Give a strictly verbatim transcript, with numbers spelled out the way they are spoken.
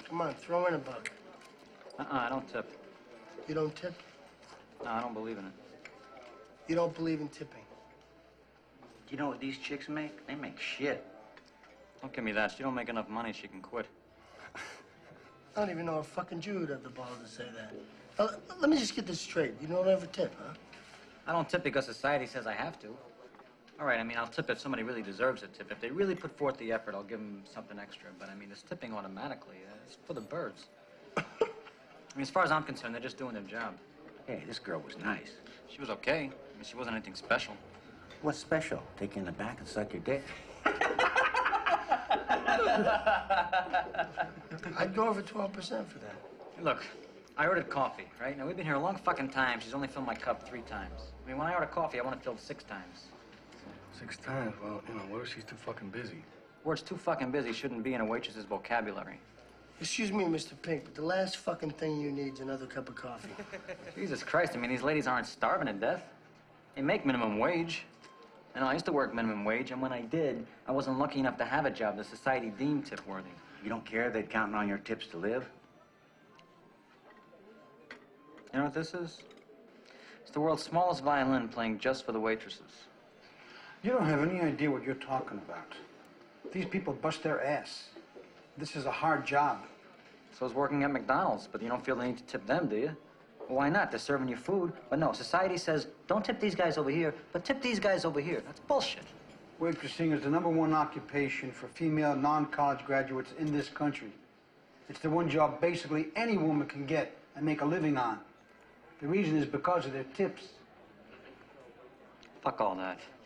Come on, throw in a buck. Uh-uh, I don't tip. You don't tip? No, I don't believe in it. You don't believe in tipping? You know what these chicks make? They make shit. Don't give me that. She don't make enough money, she can quit. I don't even know a fucking Jew would have the balls to say that. Now, let me just get this straight. You don't ever tip, huh? I don't tip because society says I have to. All right, I mean, I'll tip if somebody really deserves a tip. If they really put forth the effort, I'll give them something extra. But, I mean, this tipping automatically, uh, it's for the birds. I mean, as far as I'm concerned, they're just doing their job. Hey, this girl was nice. She was okay. I mean, she wasn't anything special. What's special? Take you in the back and suck your dick? I'd go over twelve percent for that. Hey, look, I ordered coffee, right? Now, we've been here a long fucking time. She's only filled my cup three times. I mean, when I order coffee, I want it filled six times. Six times? Well, you know, what if she's too fucking busy? Words too fucking busy shouldn't be in a waitress's vocabulary. Excuse me, Mister Pink, but the last fucking thing you need is another cup of coffee. Jesus Christ, I mean, these ladies aren't starving to death. They make minimum wage. And I used to work minimum wage, and when I did, I wasn't lucky enough to have a job that society deemed tip-worthy. You don't care if they're counting on your tips to live? You know what this is? It's the world's smallest violin playing just for the waitresses. You don't have any idea what you're talking about. These people bust their ass. This is a hard job. So is working at McDonald's, but you don't feel the need to tip them, do you? Well, why not? They're serving you food. But no, society says, don't tip these guys over here, but tip these guys over here. That's bullshit. Waitressing is the number one occupation for female non-college graduates in this country. It's the one job basically any woman can get and make a living on. The reason is because of their tips. Fuck all that.